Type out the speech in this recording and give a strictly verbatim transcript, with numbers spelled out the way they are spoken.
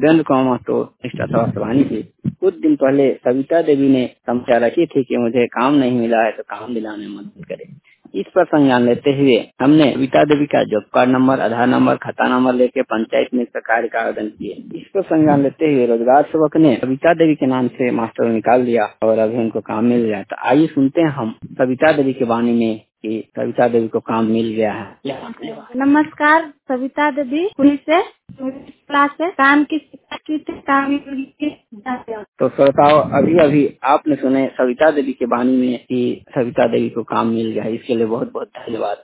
राघवेंद्र कुमार महतो निष्ठा स्वास्थ्यवानी से कुछ दिन पहले सविता देवी ने समस्या रखी थी कि मुझे काम नहीं मिला है तो काम दिलाने में मदद करे। इस पर संज्ञान लेते हुए हमने सविता देवी का job card number, Aadhaar number, खाता नंबर लेके पंचायत में इसका कार्य का आवेदन किए। इस पर संज्ञान लेते हुए रोजगार सेवक ने सविता देवी के नाम से मास्टर निकाल दिया और अभी उनको काम मिल गया। तो आइए सुनते हैं हम सविता देवी के वाणी में कि सविता देवी को काम मिल गया है। नमस्कार, सविता देवी पुलिस से क्लास से काम की शिक्षा की थी, काम की। तो श्रोताओं, अभी अभी आपने सुने सविता देवी के वाणी में कि सविता देवी को काम मिल गया। इसके लिए बहुत बहुत धन्यवाद।